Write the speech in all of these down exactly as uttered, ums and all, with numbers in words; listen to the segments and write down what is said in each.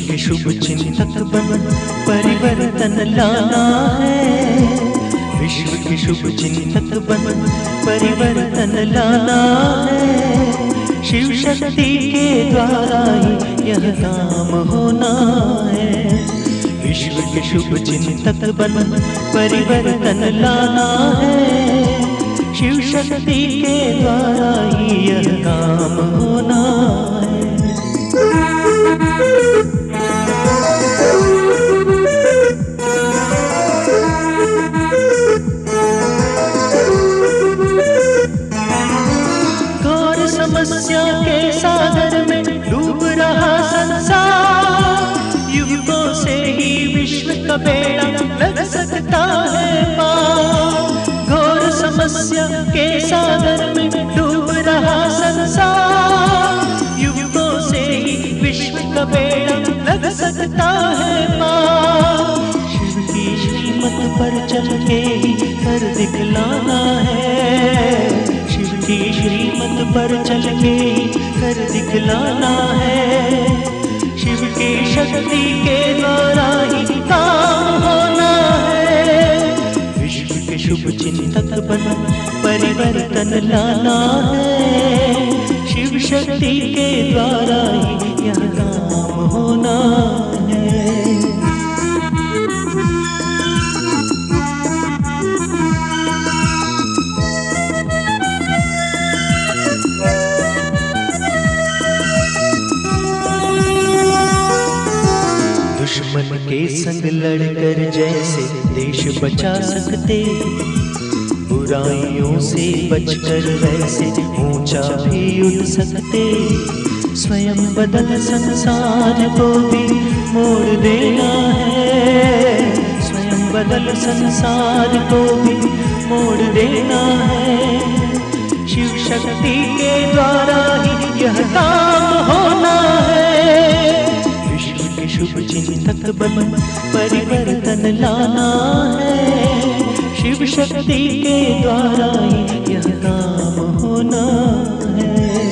के शुभ चिंतक बन परिवर्तन लाना है। विश्व के शुभ चिंतक बन परिवर्तन लाना है। शिव शक्ति के द्वारा ही यह काम होना है। विश्व के शुभ चिंतक बन परिवर्तन लाना है। शिव शक्ति के द्वारा ही यह काम होना है। घोर समस्या के सागर में डूब रहा संसार, युगों से ही विश्व का बेड़ा लग सकता है पार। घोर समस्या के सागर में डूब रहा संसार, युगों से ही विश्व का बेड़ा लग सकता है पार। शिव की श्रीमत पर चल के ही कर दिखलाना है। शिव की श्रीमत पर चल के ही कर दिखलाना है। शिव की शक्ति के द्वारा ही काम होना है। विश्व के शुभ चिंतक बन परिवर्तन लाना है। शिव शक्ति के द्वारा ही यह काम होना है। दुश्मन के संग लड़कर जैसे देश बचा सकते, बुराइयों से बचकर वैसे ऊंचा भी उठ सकते। स्वयं बदल संसार को भी मोड़ देना है। स्वयं बदल संसार को भी मोड़ देना है। शिव शक्ति के द्वारा ही यह काम होना है। शुभ चिंतक बन परिवर्तन लाना है। शिव शक्ति के द्वारा ही यह काम होना है।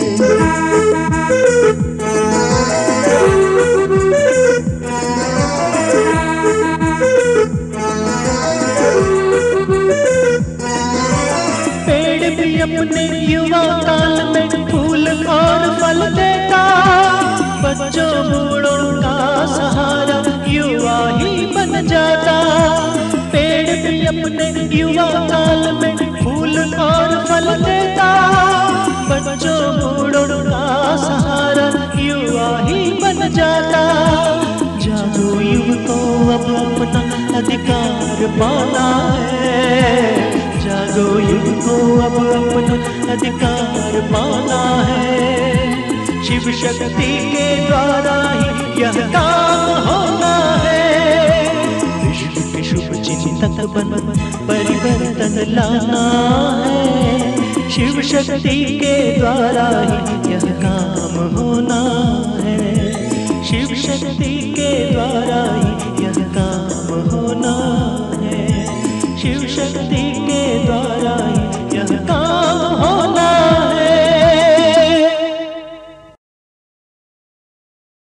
पेड़ भी अपने युवा काल में फूल और फल देता, बच्चों बूढ़ों का सहारा युवा ही बन जाता। पेड़ भी अपने युवा काल में फूल और फल देता, बच्चों बूढ़ों का सहारा युवा ही बन जाता। जागो युवकों अब अपना अधिकार पाना है। जागो युवकों अब अपना अधिकार पाना है। शिव शक्ति के द्वारा ही यह काम होना है। विश्व के शुभ चिंतक बन परिवर्तन लाना है। शिव शक्ति के द्वारा ही यह काम होना है। शिव शक्ति के द्वारा ही यह काम होना है।